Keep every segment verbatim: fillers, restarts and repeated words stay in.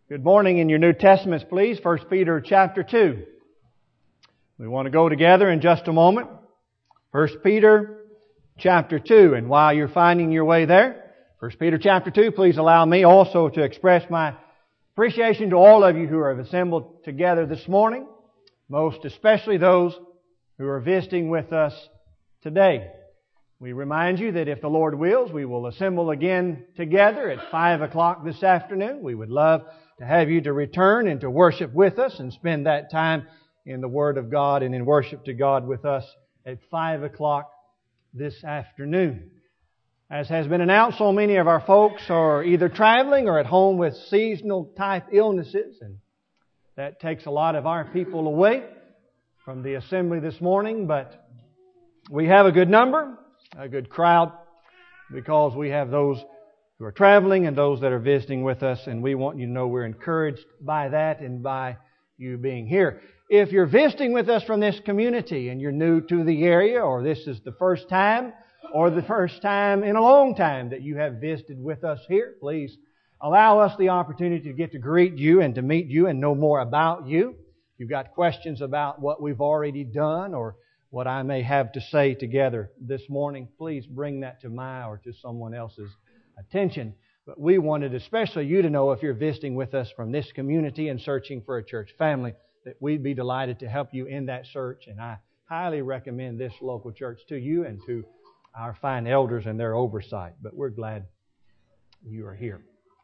Good morning. In your New Testaments, please, First Peter chapter two. We want to go together in just a moment. First Peter chapter two. And while you're finding your way there, First Peter chapter two, please allow me also to express my appreciation to all of you who have assembled together this morning, most especially those who are visiting with us today. We remind you that if the Lord wills, we will assemble again together at five o'clock this afternoon. We would love to have you to return and to worship with us and spend that time in the Word of God and in worship to God with us at five o'clock this afternoon. As has been announced, so many of our folks are either traveling or at home with seasonal type illnesses, and that takes a lot of our people away from the assembly this morning. But we have a good number, a good crowd, because we have those who are traveling and those that are visiting with us, and we want you to know we're encouraged by that and by you being here. If you're visiting with us from this community and you're new to the area, or this is the first time or the first time in a long time that you have visited with us here, please allow us the opportunity to get to greet you and to meet you and know more about you. If you've got questions about what we've already done or what I may have to say together this morning, please bring that to my or to someone else's attention. But we wanted especially you to know, if you're visiting with us from this community and searching for a church family, that we'd be delighted to help you in that search. And I highly recommend this local church to you and to our fine elders and their oversight. But we're glad you are here.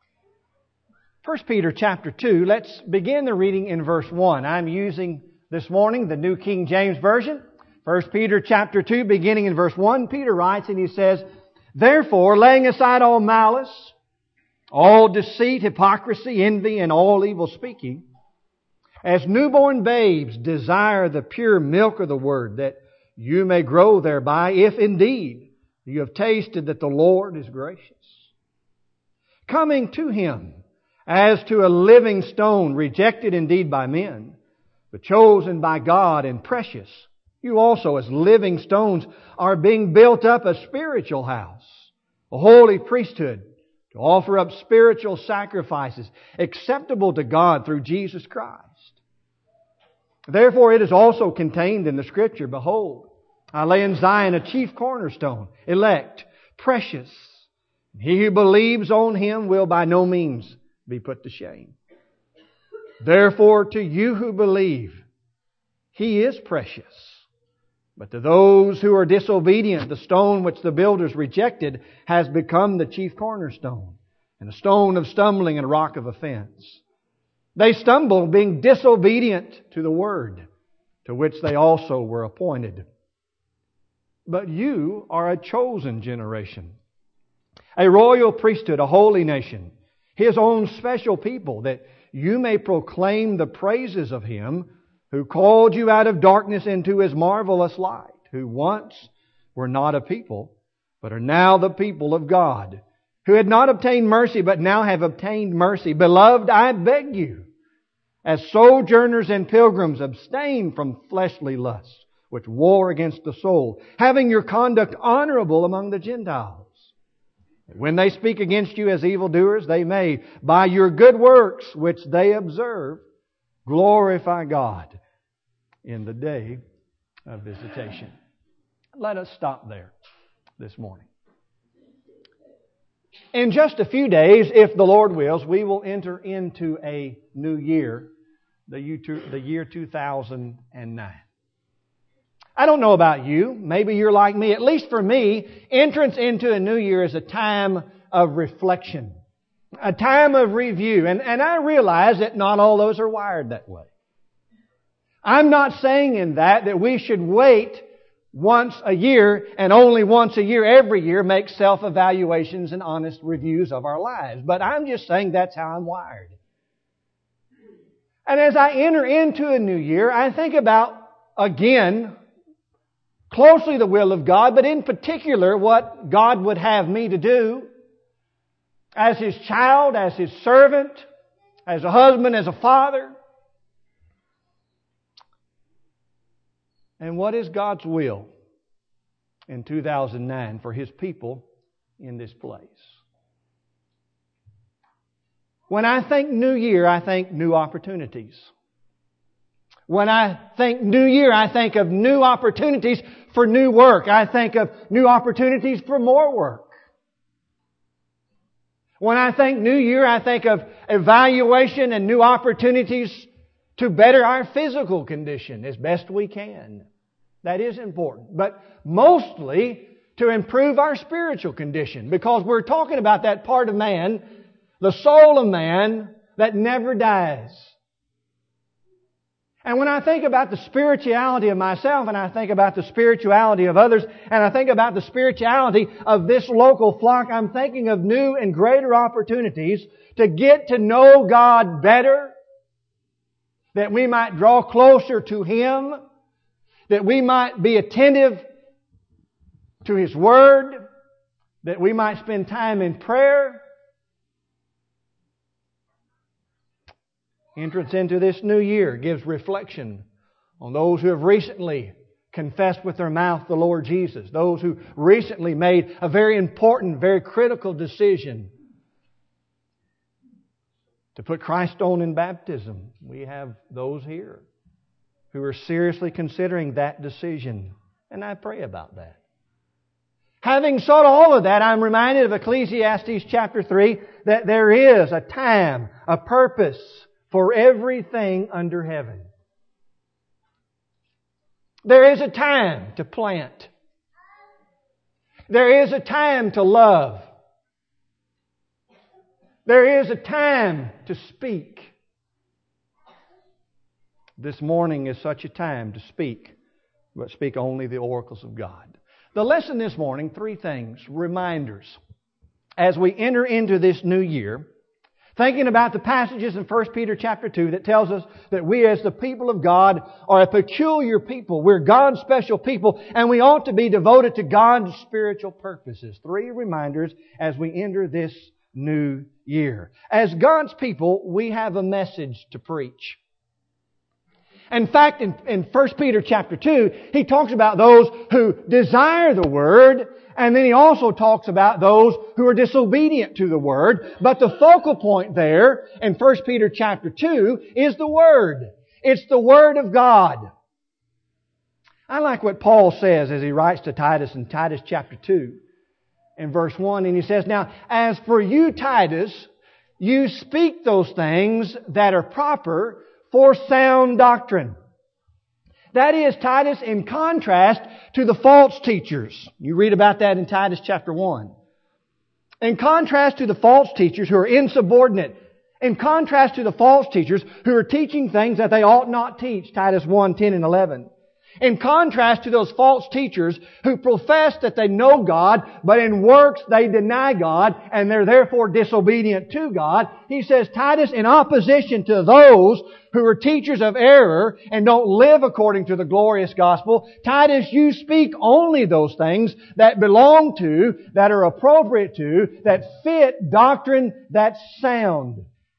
First Peter chapter two, let's begin the reading in verse one. I'm using this morning the New King James Version. First Peter chapter two, beginning in verse one, Peter writes and he says, "Therefore, laying aside all malice, all deceit, hypocrisy, envy, and all evil speaking, as newborn babes desire the pure milk of the Word, that you may grow thereby, if indeed you have tasted that the Lord is gracious. Coming to Him as to a living stone, rejected indeed by men, but chosen by God and precious. You also, as living stones, are being built up a spiritual house, a holy priesthood, to offer up spiritual sacrifices acceptable to God through Jesus Christ. Therefore it is also contained in the Scripture, Behold, I lay in Zion a chief cornerstone, elect, precious. He who believes on Him will by no means be put to shame. Therefore to you who believe, He is precious. But to those who are disobedient, the stone which the builders rejected has become the chief cornerstone, and a stone of stumbling and a rock of offense. They stumble, being disobedient to the word, to which they also were appointed. But you are a chosen generation, a royal priesthood, a holy nation, His own special people, that you may proclaim the praises of Him who called you out of darkness into His marvelous light, who once were not a people, but are now the people of God, who had not obtained mercy, but now have obtained mercy. Beloved, I beg you, as sojourners and pilgrims, abstain from fleshly lusts, which war against the soul, having your conduct honorable among the Gentiles. When they speak against you as evildoers, they may, by your good works which they observe, glorify God in the day of visitation." Let us stop there this morning. In just a few days, if the Lord wills, we will enter into a new year, the year two thousand nine. I don't know about you. Maybe you're like me. At least for me, entrance into a new year is a time of reflection, a time of review. And, and I realize that not all those are wired that way. I'm not saying in that that we should wait once a year and only once a year every year make self-evaluations and honest reviews of our lives. But I'm just saying that's how I'm wired. And as I enter into a new year, I think about, again, closely the will of God, but in particular what God would have me to do as His child, as His servant, as a husband, as a father. And what is God's will in two thousand nine for His people in this place? When I think New Year, I think new opportunities. When I think New Year, I think of new opportunities for new work. I think of new opportunities for more work. When I think New Year, I think of evaluation and new opportunities to better our physical condition as best we can. That is important. But mostly to improve our spiritual condition, because we're talking about that part of man, the soul of man, that never dies. And when I think about the spirituality of myself, and I think about the spirituality of others, and I think about the spirituality of this local flock, I'm thinking of new and greater opportunities to get to know God better, that we might draw closer to Him, that we might be attentive to His Word, that we might spend time in prayer. Entrance into this new year gives reflection on those who have recently confessed with their mouth the Lord Jesus, those who recently made a very important, very critical decision to put Christ on in baptism. We have those here who are seriously considering that decision, and I pray about that. Having sought all of that, I'm reminded of Ecclesiastes chapter three, that there is a time, a purpose for everything under heaven. There is a time to plant. There is a time to love. There is a time to speak. This morning is such a time to speak, but speak only the oracles of God. The lesson this morning, three things, reminders. As we enter into this new year, thinking about the passages in First Peter chapter two that tells us that we as the people of God are a peculiar people. We're God's special people, and we ought to be devoted to God's spiritual purposes. Three reminders as we enter this new year. As God's people, we have a message to preach. In fact, in, in First Peter chapter two, he talks about those who desire the Word, and then he also talks about those who are disobedient to the Word. But the focal point there in First Peter chapter two is the Word. It's the Word of God. I like what Paul says as he writes to Titus in Titus chapter two in verse one. And he says, "Now, as for you, Titus, you speak those things that are proper for sound doctrine." That is, Titus, in contrast to the false teachers. You read about that in Titus chapter one. In contrast to the false teachers who are insubordinate. In contrast to the false teachers who are teaching things that they ought not teach. Titus one, ten and eleven. In contrast to those false teachers who profess that they know God, but in works they deny God, and they're therefore disobedient to God, he says, Titus, in opposition to those who are teachers of error and don't live according to the glorious gospel, Titus, you speak only those things that belong to, that are appropriate to, that fit doctrine that's sound.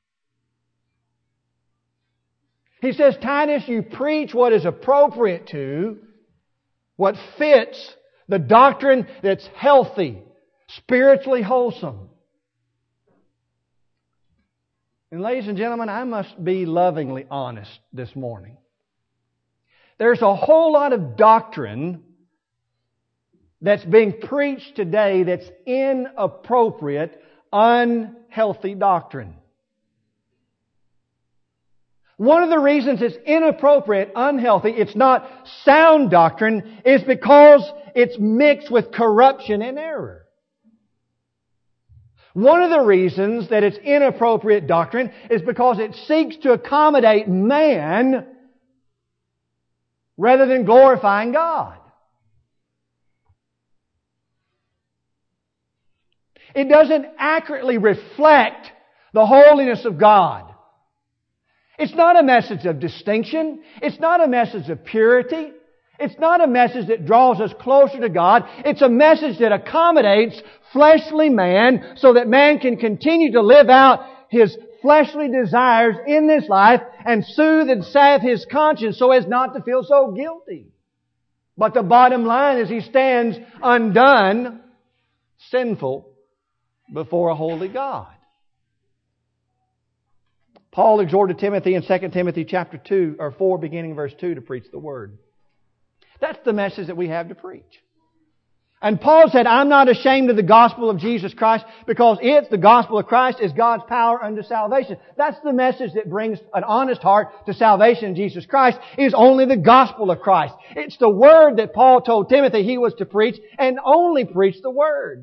He says, Titus, you preach what is appropriate to, what fits the doctrine that's healthy, spiritually wholesome. And ladies and gentlemen, I must be lovingly honest this morning. There's a whole lot of doctrine that's being preached today that's inappropriate, unhealthy doctrine. One of the reasons it's inappropriate, unhealthy, it's not sound doctrine, is because it's mixed with corruption and error. One of the reasons that it's inappropriate doctrine is because it seeks to accommodate man rather than glorifying God. It doesn't accurately reflect the holiness of God. It's not a message of distinction. It's not a message of purity. It's not a message that draws us closer to God. It's a message that accommodates fleshly man so that man can continue to live out his fleshly desires in this life and soothe and salve his conscience so as not to feel so guilty. But the bottom line is he stands undone, sinful, before a holy God. Paul exhorted Timothy in Second Timothy chapter two or four, beginning verse two, to preach the Word. That's the message that we have to preach. And Paul said, I'm not ashamed of the gospel of Jesus Christ, because it's the gospel of Christ is God's power unto salvation. That's the message that brings an honest heart to salvation in Jesus Christ, is only the gospel of Christ. It's the Word that Paul told Timothy he was to preach, and only preach the Word.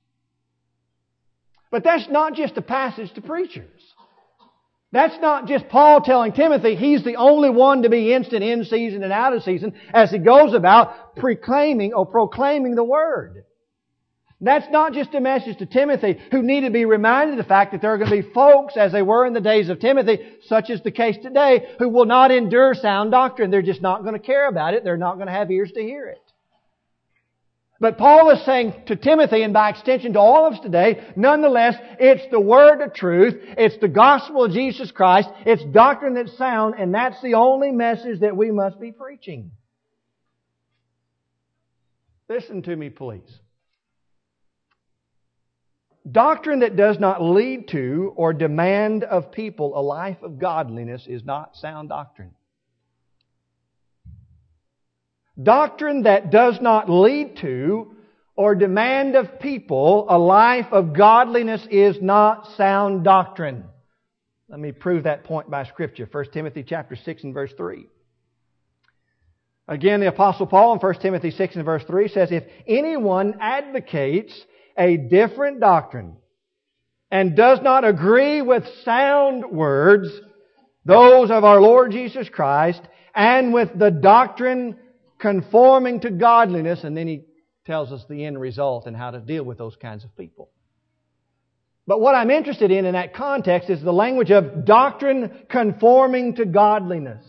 But that's not just a passage to preachers. That's not just Paul telling Timothy he's the only one to be instant in season and out of season as he goes about proclaiming or proclaiming the Word. That's not just a message to Timothy, who need to be reminded of the fact that there are going to be folks, as they were in the days of Timothy, such as the case today, who will not endure sound doctrine. They're just not going to care about it. They're not going to have ears to hear it. But Paul is saying to Timothy, and by extension to all of us today, nonetheless, it's the Word of truth. It's the gospel of Jesus Christ. It's doctrine that's sound, and that's the only message that we must be preaching. Listen to me, please. Doctrine that does not lead to or demand of people a life of godliness is not sound doctrine. Doctrine that does not lead to or demand of people a life of godliness is not sound doctrine. Let me prove that point by Scripture. First Timothy chapter six and verse three. Again, the Apostle Paul in First Timothy six and verse three says, if anyone advocates a different doctrine and does not agree with sound words, those of our Lord Jesus Christ, and with the doctrine conforming to godliness, and then he tells us the end result and how to deal with those kinds of people. But what I'm interested in in that context is the language of doctrine conforming to godliness.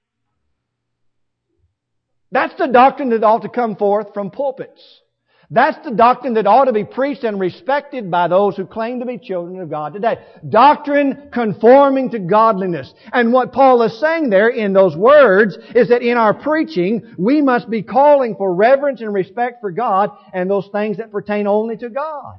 That's the doctrine that ought to come forth from pulpits. That's the doctrine that ought to be preached and respected by those who claim to be children of God today. Doctrine conforming to godliness. And what Paul is saying there in those words is that in our preaching, we must be calling for reverence and respect for God and those things that pertain only to God.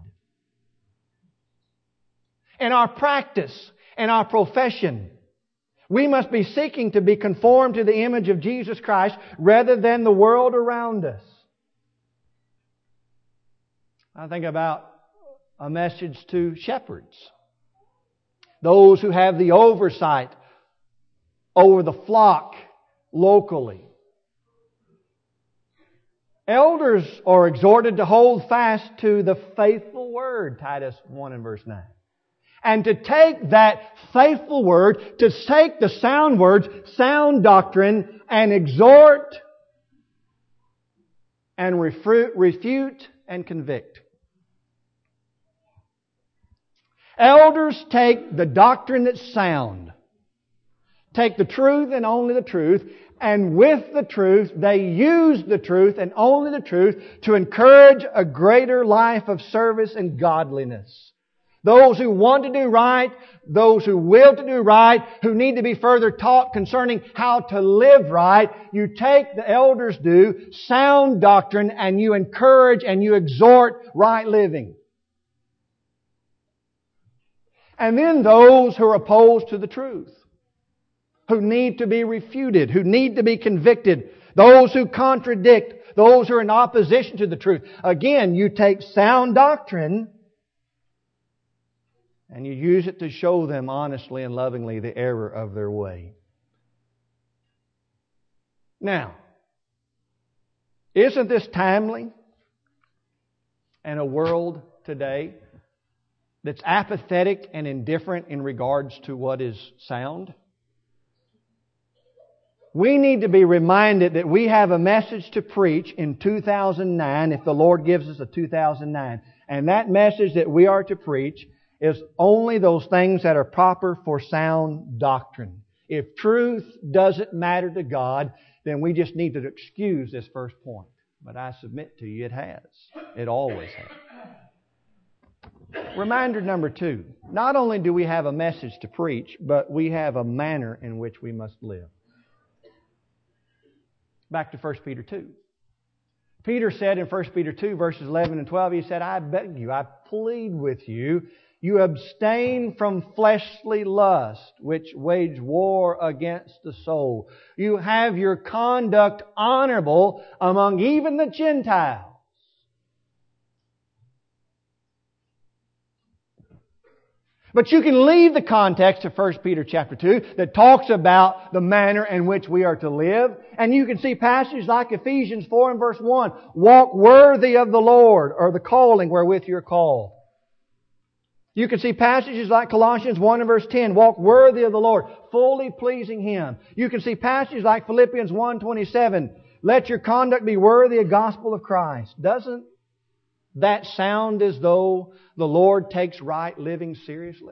In our practice, in our profession, we must be seeking to be conformed to the image of Jesus Christ rather than the world around us. I think about a message to shepherds. Those who have the oversight over the flock locally. Elders are exhorted to hold fast to the faithful word, Titus one and verse nine. And to take that faithful word, to take the sound words, sound doctrine, and exhort and refute and convict. Elders take the doctrine that's sound, take the truth and only the truth, and with the truth, they use the truth and only the truth to encourage a greater life of service and godliness. Those who want to do right, those who will to do right, who need to be further taught concerning how to live right, you take, the elders do, sound doctrine, and you encourage and you exhort right living. And then those who are opposed to the truth, who need to be refuted, who need to be convicted, those who contradict, those who are in opposition to the truth. Again, you take sound doctrine and you use it to show them honestly and lovingly the error of their way. Now, isn't this timely in a world today that's apathetic and indifferent in regards to what is sound? We need to be reminded that we have a message to preach in two thousand nine, if the Lord gives us a two thousand nine. And that message that we are to preach is only those things that are proper for sound doctrine. If truth doesn't matter to God, then we just need to excuse this first point. But I submit to you, it has. It always has. Reminder number two. Not only do we have a message to preach, but we have a manner in which we must live. Back to First Peter two. Peter said in First Peter two, verses eleven and twelve, he said, I beg you, I plead with you, you abstain from fleshly lust, which wage war against the soul. You have your conduct honorable among even the Gentiles. But you can leave the context of First Peter chapter two that talks about the manner in which we are to live. And you can see passages like Ephesians four and verse one. Walk worthy of the Lord, or the calling wherewith you're called. You can see passages like Colossians one and verse ten. Walk worthy of the Lord, fully pleasing Him. You can see passages like Philippians one twenty-seven. Let your conduct be worthy of the gospel of Christ. Doesn't that sound as though the Lord takes right living seriously?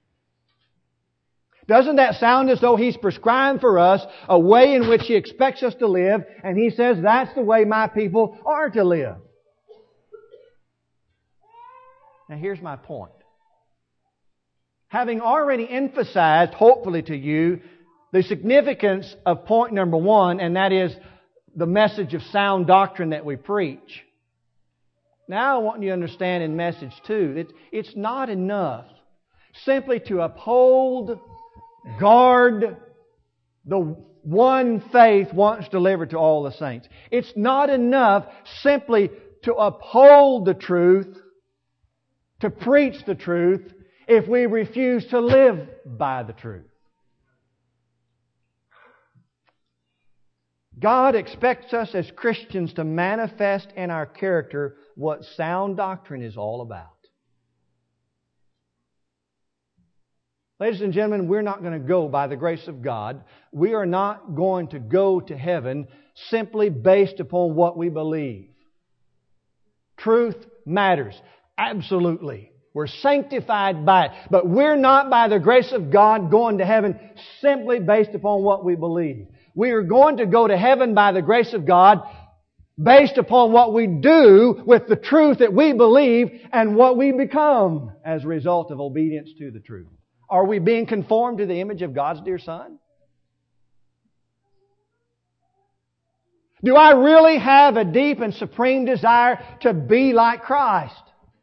Doesn't that sound as though He's prescribed for us a way in which He expects us to live, and He says that's the way my people are to live? Now here's my point. Having already emphasized, hopefully to you, the significance of point number one, and that is the message of sound doctrine that we preach. Now I want you to understand in message two that it's not enough simply to uphold, guard the one faith once delivered to all the saints. It's not enough simply to uphold the truth, to preach the truth, if we refuse to live by the truth. God expects us as Christians to manifest in our character what sound doctrine is all about. Ladies and gentlemen, we're not going to go by the grace of God. We are not going to go to heaven simply based upon what we believe. Truth matters. Absolutely. We're sanctified by it. But we're not, by the grace of God, going to heaven simply based upon what we believe. We are going to go to heaven by the grace of God based upon what we do with the truth that we believe and what we become as a result of obedience to the truth. Are we being conformed to the image of God's dear Son? Do I really have a deep and supreme desire to be like Christ?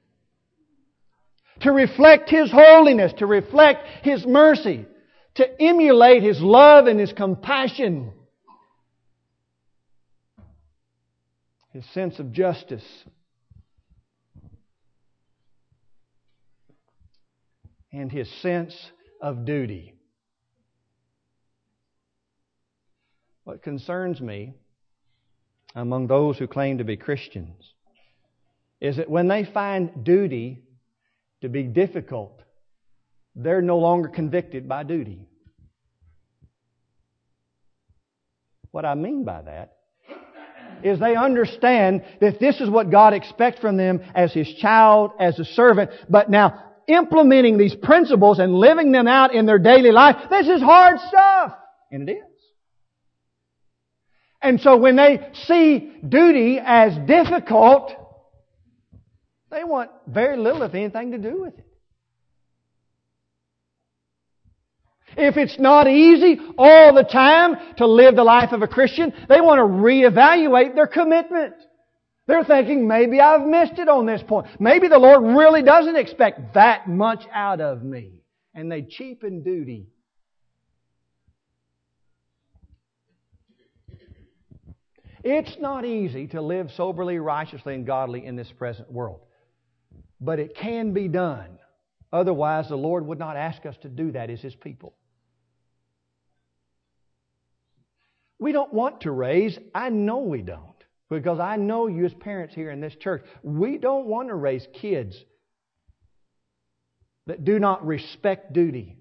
To reflect His holiness, to reflect His mercy, to emulate His love and His compassion, His sense of justice. And His sense of duty. What concerns me among those who claim to be Christians is that when they find duty to be difficult, they're no longer convicted by duty. What I mean by that is they understand that this is what God expects from them as His child, as a servant, but now implementing these principles and living them out in their daily life, this is hard stuff. And it is. And so when they see duty as difficult, they want very little, if anything, to do with it. If it's not easy all the time to live the life of a Christian, they want to reevaluate their commitment. They're thinking, maybe I've missed it on this point. Maybe the Lord really doesn't expect that much out of me. And they cheapen duty. It's not easy to live soberly, righteously, and godly in this present world. But it can be done. Otherwise, the Lord would not ask us to do that as His people. We don't want to raise. I know we don't. Because I know you as parents here in this church, we don't want to raise kids that do not respect duty,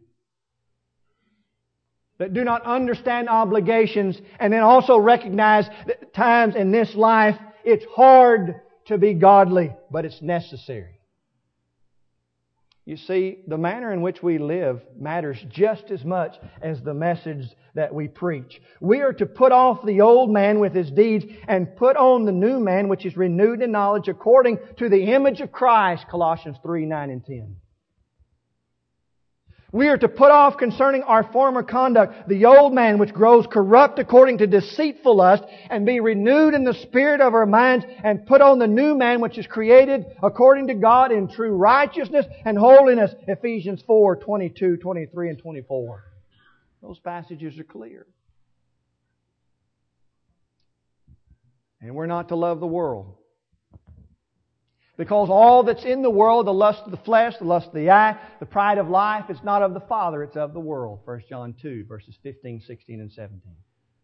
that do not understand obligations, and then also recognize that at times in this life it's hard to be godly, but it's necessary. You see, the manner in which we live matters just as much as the message that we preach. We are to put off the old man with his deeds and put on the new man which is renewed in knowledge according to the image of Christ, Colossians three, nine and ten. We are to put off concerning our former conduct the old man which grows corrupt according to deceitful lust, and be renewed in the spirit of our minds, and put on the new man which is created according to God in true righteousness and holiness. Ephesians four, twenty-two, twenty-three, and twenty-four. Those passages are clear. And we're not to love the world. Because all that's in the world, the lust of the flesh, the lust of the eye, the pride of life, it's not of the Father, it's of the world. First John two, verses fifteen, sixteen, and seventeen.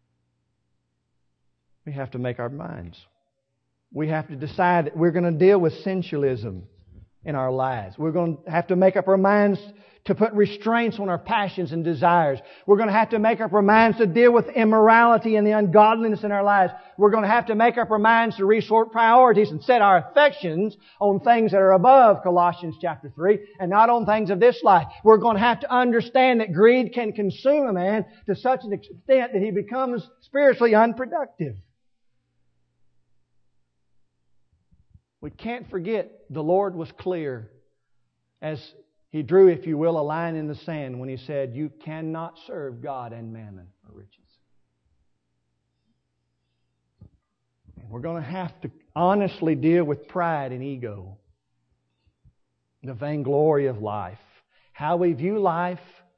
We have to make our minds. We have to decide that we're going to deal with sensualism in our lives. We're going to have to make up our minds to put restraints on our passions and desires. We're going to have to make up our minds to deal with immorality and the ungodliness in our lives. We're going to have to make up our minds to resort priorities and set our affections on things that are above, Colossians chapter three, and not on things of this life. We're going to have to understand that greed can consume a man to such an extent that he becomes spiritually unproductive. We can't forget the Lord was clear as He drew, if you will, a line in the sand when He said, you cannot serve God and mammon or riches. And we're going to have to honestly deal with pride and ego, the vainglory of life, how we view life,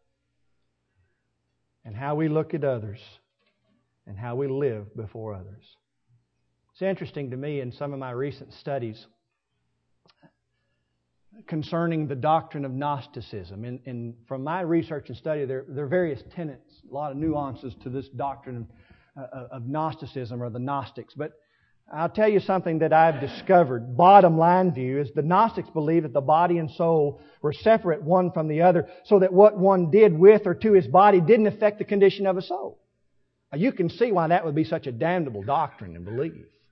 and how we look at others, and how we live before others. It's interesting to me in some of my recent studies concerning the doctrine of Gnosticism. And, and from my research and study, there, there are various tenets, a lot of nuances to this doctrine of, uh, of Gnosticism or the Gnostics. But I'll tell you something that I've discovered. Bottom line view is the Gnostics believe that the body and soul were separate one from the other, so that what one did with or to his body didn't affect the condition of a soul. Now, you can see why that would be such a damnable doctrine and belief.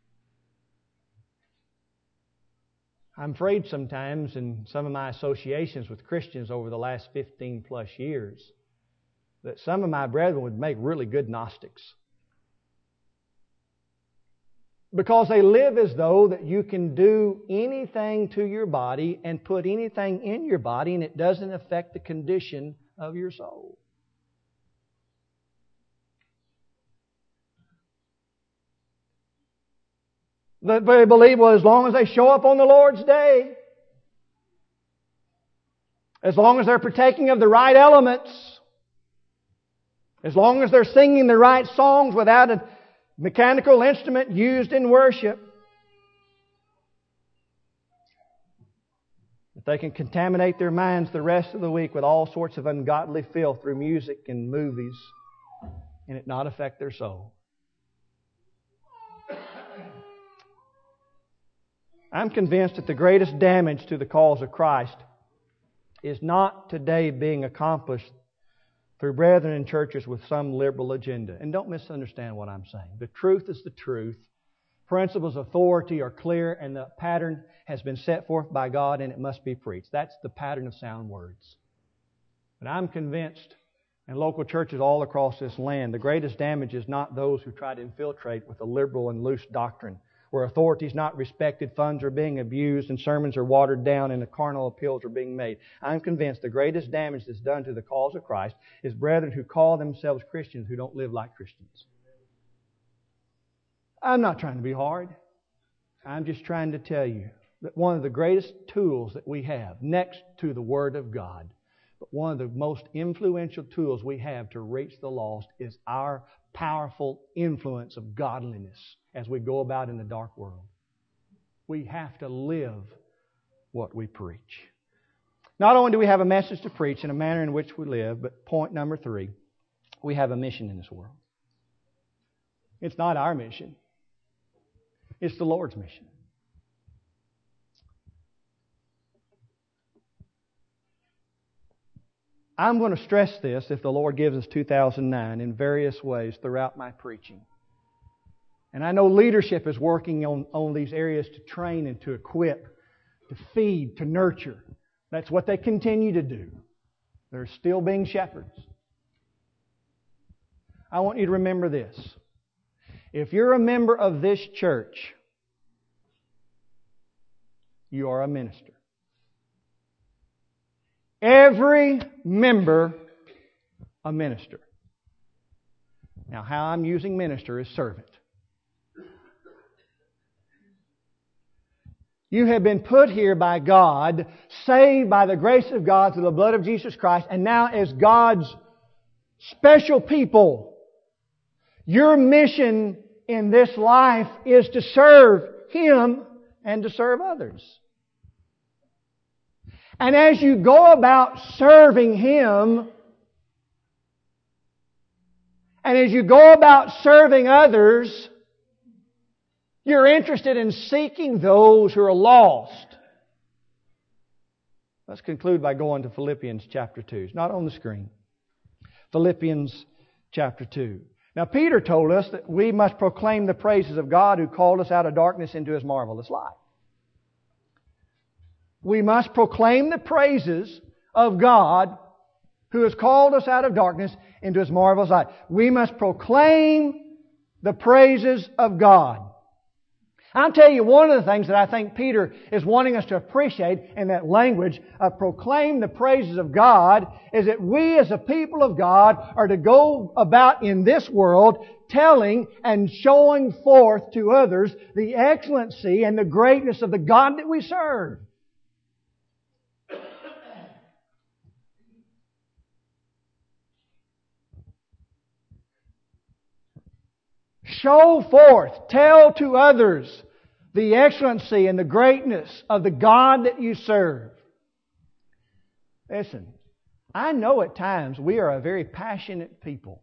I'm afraid sometimes in some of my associations with Christians over the last fifteen plus years that some of my brethren would make really good Gnostics. Because they live as though that you can do anything to your body and put anything in your body and it doesn't affect the condition of your soul. That they believe, well, as long as they show up on the Lord's day, as long as they're partaking of the right elements, as long as they're singing the right songs without a mechanical instrument used in worship, that they can contaminate their minds the rest of the week with all sorts of ungodly filth through music and movies and it not affect their soul. I'm convinced that the greatest damage to the cause of Christ is not today being accomplished through brethren in churches with some liberal agenda. And don't misunderstand what I'm saying. The truth is the truth. Principles of authority are clear and the pattern has been set forth by God and it must be preached. That's the pattern of sound words. But I'm convinced in local churches all across this land, the greatest damage is not those who try to infiltrate with a liberal and loose doctrine, where authority is not respected, funds are being abused, and sermons are watered down, and the carnal appeals are being made. I'm convinced the greatest damage that's done to the cause of Christ is brethren who call themselves Christians who don't live like Christians. I'm not trying to be hard. I'm just trying to tell you that one of the greatest tools that we have, next to the Word of God, but one of the most influential tools we have to reach the lost is our powerful influence of godliness as we go about in the dark world. We have to live what we preach. Not only do we have a message to preach in a manner in which we live, but point number three, we have a mission in this world. It's not our mission. It's the Lord's mission. I'm going to stress this, if the Lord gives us two thousand nine, in various ways throughout my preaching. And I know leadership is working on, on these areas to train and to equip, to feed, to nurture. That's what they continue to do. They're still being shepherds. I want you to remember this. If you're a member of this church, you are a minister. every member a minister. Now, how I'm using minister is servant. You have been put here by God, saved by the grace of God through the blood of Jesus Christ, and now as God's special people, your mission in this life is to serve Him and to serve others. And as you go about serving Him, and as you go about serving others, you're interested in seeking those who are lost. Let's conclude by going to Philippians chapter two. It's not on the screen. Philippians chapter two. Now, Peter told us that we must proclaim the praises of God who called us out of darkness into His marvelous light. We must proclaim the praises of God who has called us out of darkness into His marvelous light. We must proclaim the praises of God. I'll tell you one of the things that I think Peter is wanting us to appreciate in that language of proclaim the praises of God is that we as a people of God are to go about in this world telling and showing forth to others the excellency and the greatness of the God that we serve. Show forth, tell to others the excellency and the greatness of the God that you serve. Listen, I know at times we are a very passionate people.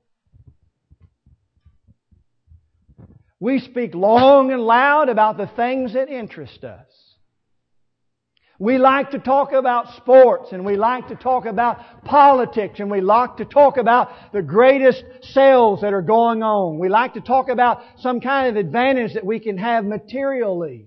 We speak long and loud about the things that interest us. We like to talk about sports, and we like to talk about politics, and we like to talk about the greatest sales that are going on. We like to talk about some kind of advantage that we can have materially.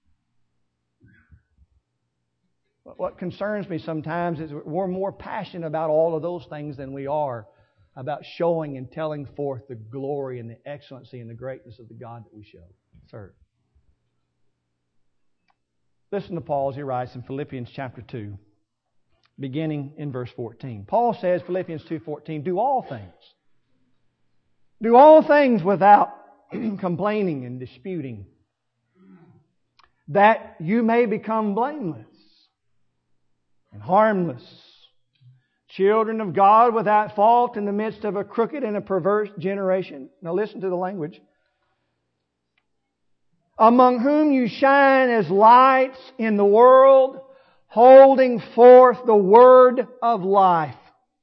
But what concerns me sometimes is we're more passionate about all of those things than we are about showing and telling forth the glory and the excellency and the greatness of the God that we show, serve. Listen to Paul as he writes in Philippians chapter two, beginning in verse fourteen. Paul says, Philippians two fourteen, do all things. Do all things without complaining and disputing, that you may become blameless and harmless, children of God without fault in the midst of a crooked and a perverse generation. Now listen to the language. Among whom you shine as lights in the world, holding forth the word of life.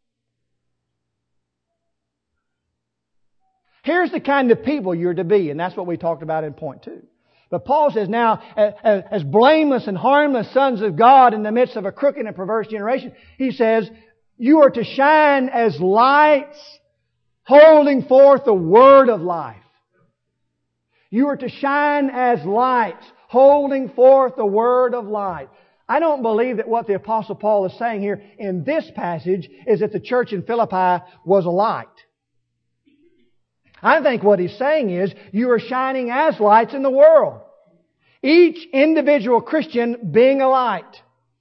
Here's the kind of people you're to be, and that's what we talked about in point two. But Paul says now, as blameless and harmless sons of God in the midst of a crooked and perverse generation, he says, you are to shine as lights, holding forth the word of life. You are to shine as lights, holding forth the word of light. I don't believe that what the Apostle Paul is saying here in this passage is that the church in Philippi was a light. I think what he's saying is you are shining as lights in the world. Each individual Christian being a light.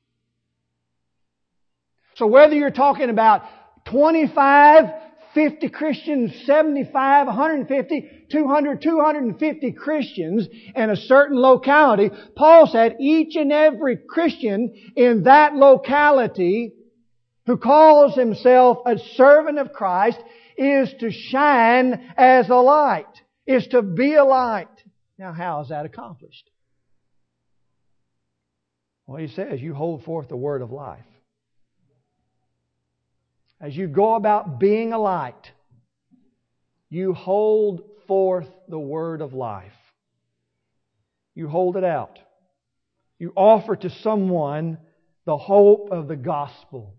So whether you're talking about twenty-five, fifty Christians, seventy-five, one hundred fifty, two hundred, two hundred fifty Christians in a certain locality, Paul said each and every Christian in that locality who calls himself a servant of Christ is to shine as a light, is to be a light. Now, how is that accomplished? Well, he says you hold forth the word of life. As you go about being a light, you hold forth the word of life. You hold it out. You offer to someone the hope of the gospel.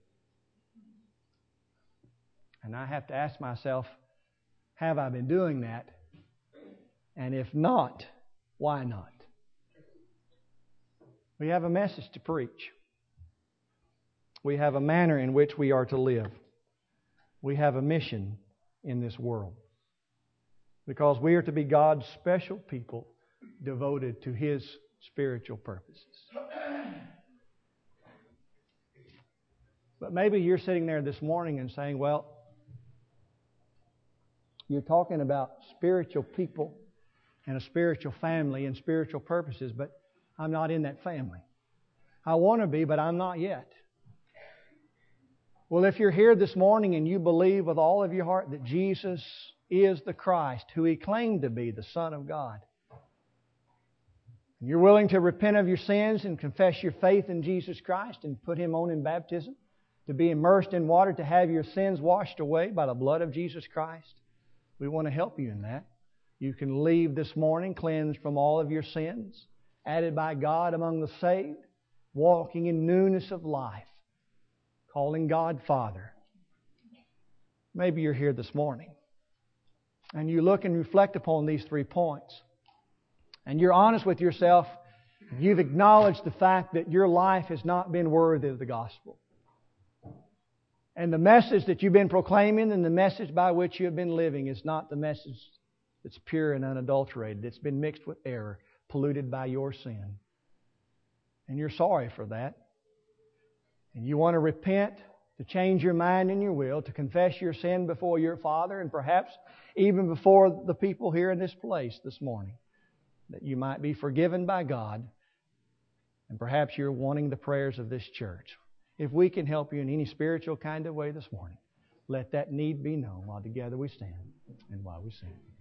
And I have to ask myself, have I been doing that? And if not, why not? We have a message to preach. We have a manner in which we are to live. We have a mission in this world. Because we are to be God's special people devoted to His spiritual purposes. But maybe you're sitting there this morning and saying, well, you're talking about spiritual people and a spiritual family and spiritual purposes, but I'm not in that family. I want to be, but I'm not yet. Well, if you're here this morning and you believe with all of your heart that Jesus is the Christ, who He claimed to be, the Son of God, and you're willing to repent of your sins and confess your faith in Jesus Christ and put Him on in baptism, to be immersed in water, to have your sins washed away by the blood of Jesus Christ, we want to help you in that. You can leave this morning cleansed from all of your sins, added by God among the saved, walking in newness of life, calling God Father. Maybe you're here this morning and you look and reflect upon these three points and you're honest with yourself. You've acknowledged the fact that your life has not been worthy of the gospel. And the message that you've been proclaiming and the message by which you have been living is not the message that's pure and unadulterated. It's been mixed with error, polluted by your sin. And you're sorry for that. And you want to repent, to change your mind and your will, to confess your sin before your Father and perhaps even before the people here in this place this morning, that you might be forgiven by God. And perhaps you're wanting the prayers of this church. If we can help you in any spiritual kind of way this morning, let that need be known while together we stand and while we sing.